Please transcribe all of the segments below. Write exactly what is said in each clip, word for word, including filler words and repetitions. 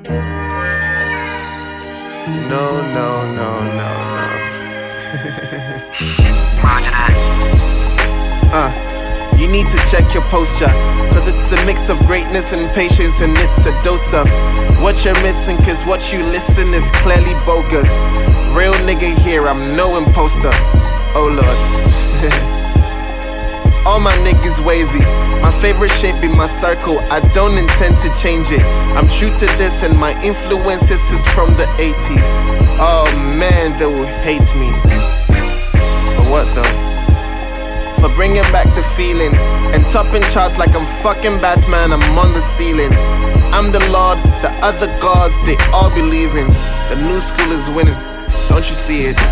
No, no, no, no, no. uh, you need to check your posture, cause it's a mix of greatness and patience, and it's a dose of what you're missing, cause what you listen is clearly bogus. Real nigga here, I'm no imposter. Oh lord. All my niggas wavy. My favorite shape be my circle, I don't intend to change it. I'm true to this and my influences is from the eighties. Oh man, they will hate me. For what though? For bringing back the feeling and topping charts like I'm fucking Batman, I'm on the ceiling. I'm the Lord, the other gods, they all believe in. The new school is winning, don't you see it?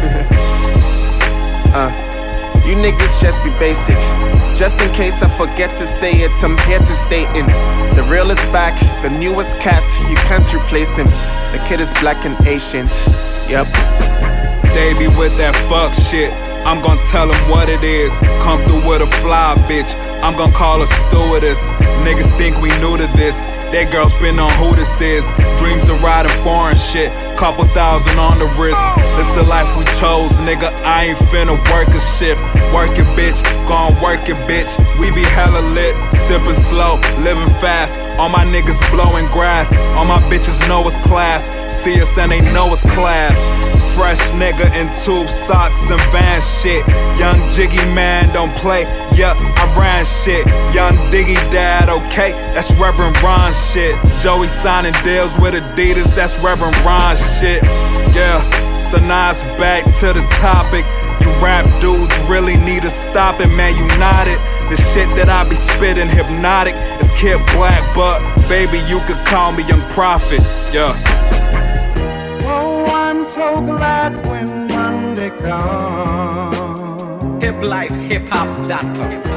uh You niggas just be basic. Just in case I forget to say it, I'm here to state it. The real is back, the newest cat, you can't replace him. The kid is black and ancient, yep. They be with that fuck shit, I'm gon' tell them what it is. Come through with a fly bitch, I'm gon' call her stewardess. Niggas think we new to this, that girl spin on who this is. Dreams of riding foreign shit, couple thousand on the wrist. This the life we chose, nigga, I ain't finna work a shift. Work it bitch, gon' work it bitch. We be hella lit, sippin' slow, living fast. All my niggas blowing grass, all my bitches know it's class. See us and they know it's class. Fresh nigga in tube socks and Vans shit. Young Jiggy man don't play, yeah, I ran shit. Young Diggy dad, okay, that's Reverend Ron shit. Joey signing deals with Adidas, that's Reverend Ron shit. Yeah, so now it's back to the topic. You rap dudes really need to stop it, man, you not it. The shit that I be spitting hypnotic. It's Kid Black, but baby, you could call me Young Prophet, yeah. Oh, I'm so glad when Monday comes. hip life hip hop dot com